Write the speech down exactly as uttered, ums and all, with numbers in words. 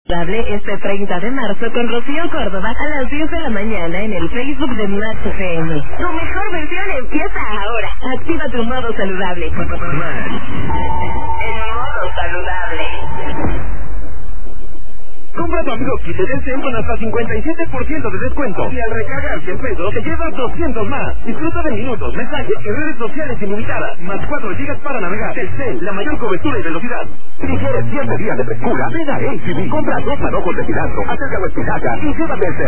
Este treinta de marzo con Rocío Córdoba a las diez de la mañana en el Facebook de Max F M. Tu mejor versión empieza ahora. Activa tu modo saludable. Max. El modo saludable. Compra tu amigo Kit de Telcel con hasta cincuenta y siete por ciento de descuento. Y al recargar cien pesos te llevas doscientos más. Disfruta de minutos, mensajes y redes sociales ilimitadas. Más cuatro gigas para navegar. Telcel, la mayor cobertura y velocidad. Si quieres siete días de frescura, ven a H E B. Compra dos manojos de cilantro, acerca o espinaca y llévate el